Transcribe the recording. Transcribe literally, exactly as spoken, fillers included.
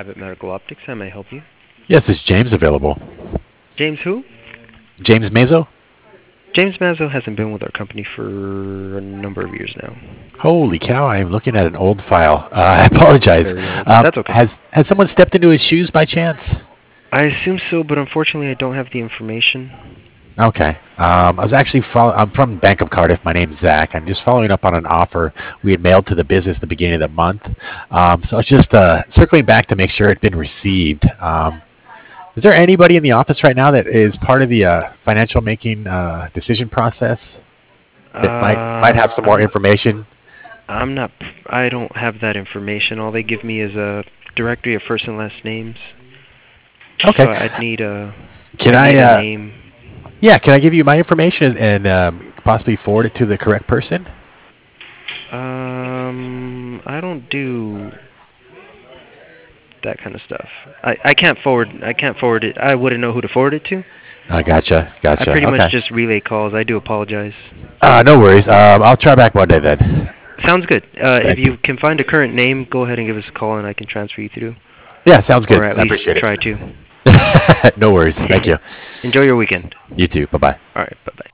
Abbott Medical Optics. How may I help you? Yes, is James available? James who? James Mazo? James Mazzo hasn't been with our company for a number of years now. Holy cow, I am looking at an old file. Uh, I apologize. Very old. Um, That's okay. has has someone stepped into his shoes by chance? I assume so, but unfortunately I don't have the information. Okay. Um, I was actually follow- I'm from Bank of Cardiff. My name's Zach. I'm just following up on an offer we had mailed to the business at the beginning of the month. Um, so I was just uh, circling back to make sure it'd been received. Um, is there anybody in the office right now that is part of the uh, financial making uh, decision process that might might Uh, have some more I'm information? I'm not. I don't have that information. All they give me is a directory of first and last names. Okay. So I'd need a. Can I'd I? need a Uh, name. yeah. Can I give you my information and, and um, possibly forward it to the correct person? Um, I don't do that kind of stuff. I, I can't forward. I can't forward it. I wouldn't know who to forward it to. I gotcha. I Gotcha. pretty much Okay. just relay calls. I do apologize. Uh, no worries. Um, I'll try back Monday then. Sounds good. Uh, if Thank you. you can find a current name, go ahead and give us a call, and I can transfer you through, Yeah, sounds or good. at I least appreciate try to. it. No worries. Thank you. Enjoy your weekend. You too. Bye bye. All right. Bye bye.